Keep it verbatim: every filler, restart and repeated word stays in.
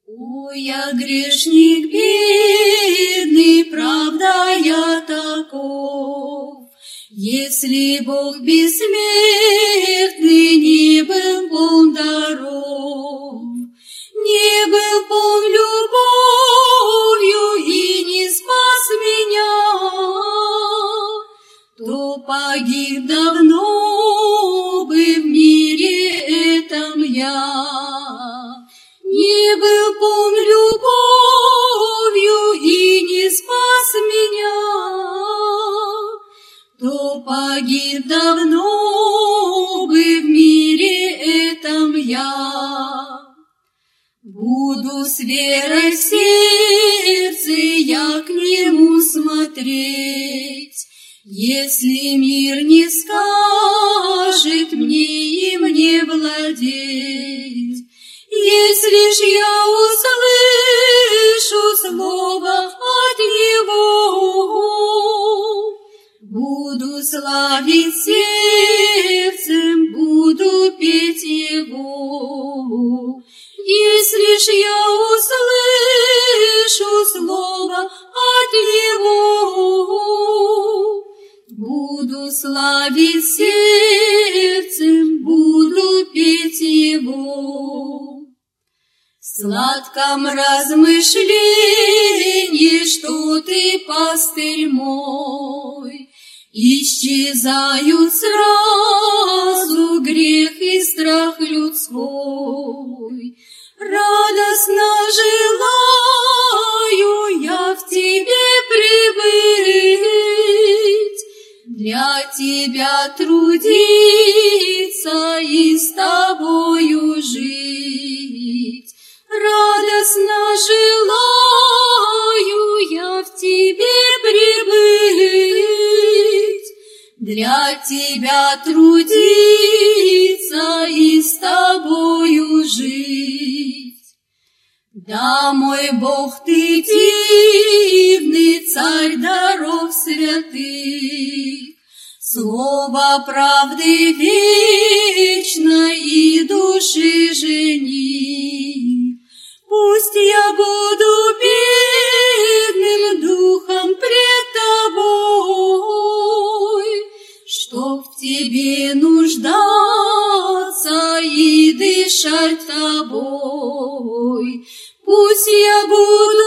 О, я грешник бедный, правда я таков. Если Бог бессмертный не был полн даров, не был полн любовью и не спас меня, то погиб давно бы в мире этом я. Не был полн любовью и не спас меня, то погиб давно бы в мире этом я. Буду с верой в сердце я к нему смотреть, если мир не скажет мне им не владеть. Если ж я услышу слово от Него, буду славить сердцем, буду петь Его. Если ж я услышу слово от Него, буду славить сердцем, буду петь Его. В сладком размышлении, что ты, пастырь мой, исчезают сразу грех и страх людской. Радостно желаю я в тебе пребыть, для тебя трудиться и с тобою жить. Радостно желаю я в тебе пребыть, для тебя трудиться и с тобою жить. Да, мой Бог, ты дивный, царь даров святых, слово правды вечной и души жених. Пусть я буду бедным духом пред тобой, чтоб в тебе нуждаться и дышать тобой. Пусть я буду